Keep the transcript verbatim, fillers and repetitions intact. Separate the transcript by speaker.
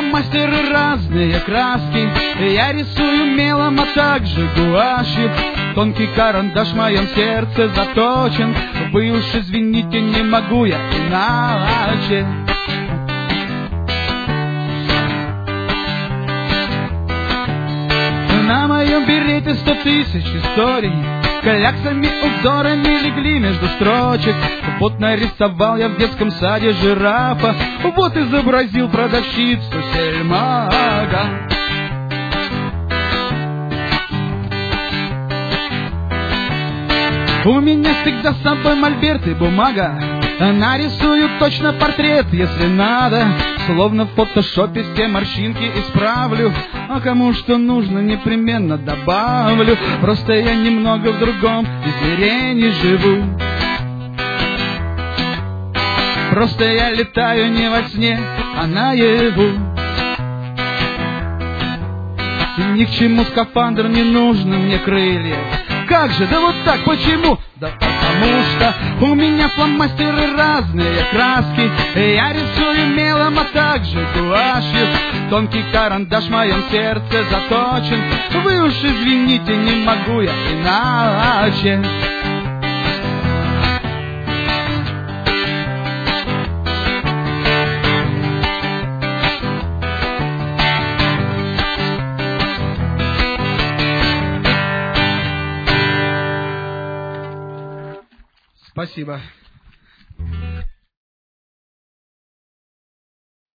Speaker 1: фломастеры, разные краски. Я рисую мелом, а также гуашью. Тонкий карандаш в моем сердце заточен. Вы уж извините, не могу я иначе. На моем берете сто тысяч историй, кляксами, узорами легли между строчек. Вот нарисовал я в детском саде жирафа, вот изобразил продавщицу сельмага. У меня всегда с собой мольберт и бумага. Нарисую точно портрет, если надо. Словно в фотошопе все морщинки исправлю. А кому что нужно, непременно добавлю. Просто я немного в другом измерении живу. Просто я летаю не во сне, а наяву. И ни к чему скафандр не нужно мне крылья. Как же, да вот так, почему? Да потому что у меня фломастеры, разные краски. Я рисую мелом, а также гуашью. Тонкий карандаш в моем сердце заточен. Вы уж извините, не могу я иначе. Спасибо.